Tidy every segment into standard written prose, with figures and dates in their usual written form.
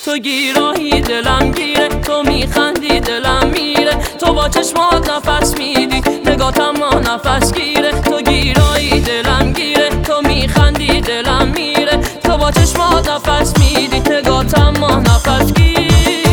تو گیرایی دلم گیره، تو میخندی دلم میره، تو با چشمات نفس میدی نگاتم ما نفس گیره. تو گیرایی دلم گیره، تو میخندی دلم میره، تو با چشمات نفس میدی نگاتم ما نفس گیره.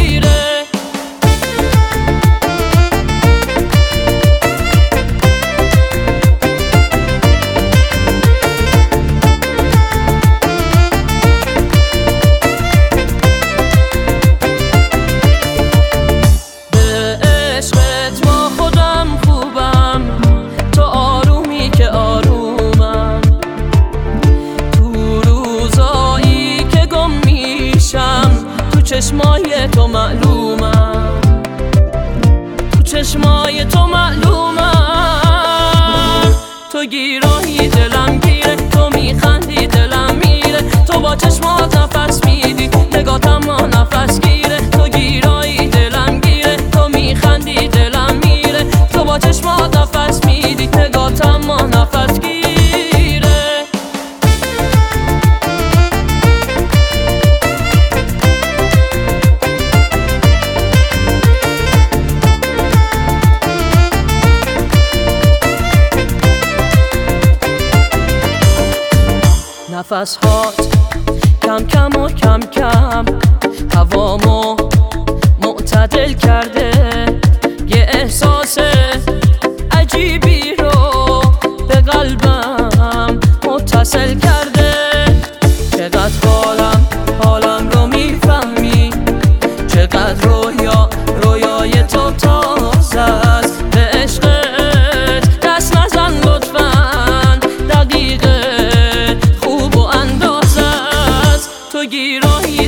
چشمای تو معلومم، تو چشمای تو معلومم. تو گیرایی دلم گیره، تو میخندی دلم میره، تو با چشمات نفس میدی نگاتم ما نفس گیره. تو گیرایی دلم گیره، تو میخندی دلم میره، تو با چشمات نفس میدی نگاتم ما نفس گیره. نفس هات کم کم و کم کم هوامو معتدل کرده، یه احساس عجیبی رو به قلبم متصل کرده. چقدر حالم رو میفهمی، چقدر رویای تو تازه است. به عشقت دست نزن لطفاً، دقیقه خوب و اندازه است. تو گیرایی